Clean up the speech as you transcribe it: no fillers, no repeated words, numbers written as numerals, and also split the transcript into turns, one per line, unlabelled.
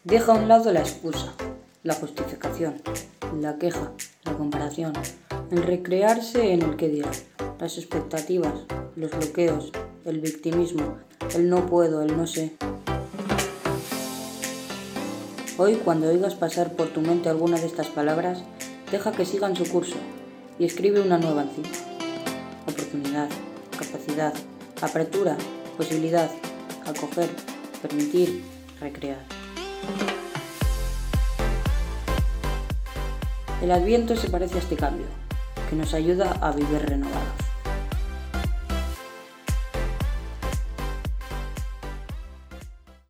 Deja a un lado la excusa, la justificación, la queja, la comparación, el recrearse en el qué dirán, las expectativas, los bloqueos, el victimismo, el no puedo, el no sé. Hoy, cuando oigas pasar por tu mente alguna de estas palabras, deja que sigan su curso y escribe una nueva encima. Oportunidad, capacidad, apertura, posibilidad, acoger, permitir, recrear. El Adviento se parece a este cambio, que nos ayuda a vivir renovados.